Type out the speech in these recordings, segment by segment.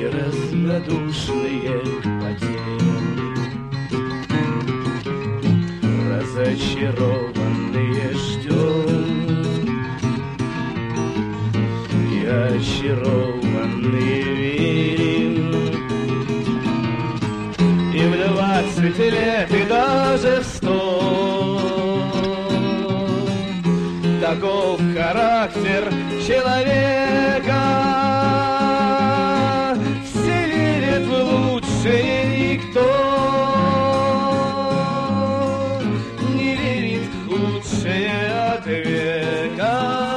равнодушные потери. Разочарованные ждем, и очарованные верим. И в 20 лет, и даже в 100 таков характер человека. Все верят в лучшее, никто не верит в лучшее от века.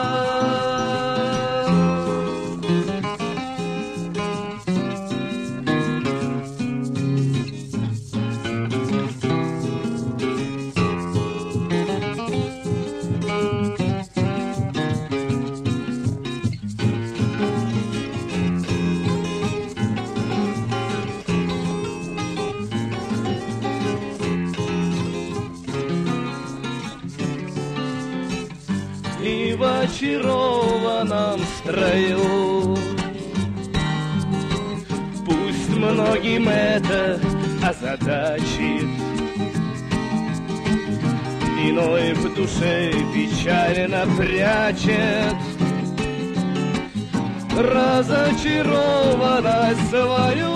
И в очарованном строю пусть многим это озадачит, иной в душе печально прячет разочарованность свою.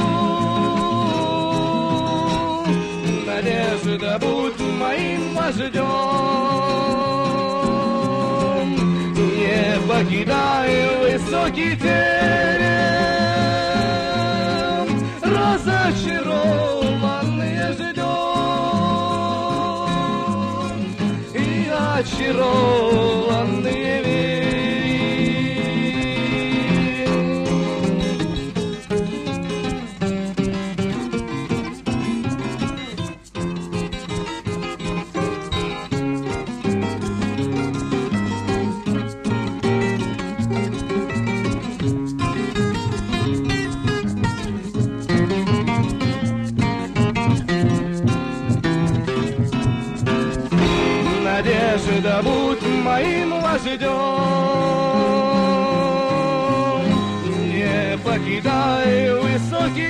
Надежда, будь моим вождем, не покидай высокий терем. Разочарованные ждем, и очарованные верим. Надежда, будь моим вождем, не покидай высокий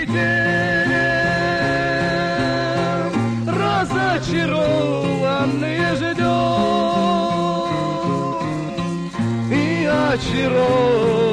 терем. Разочарованные ждем, и очарованные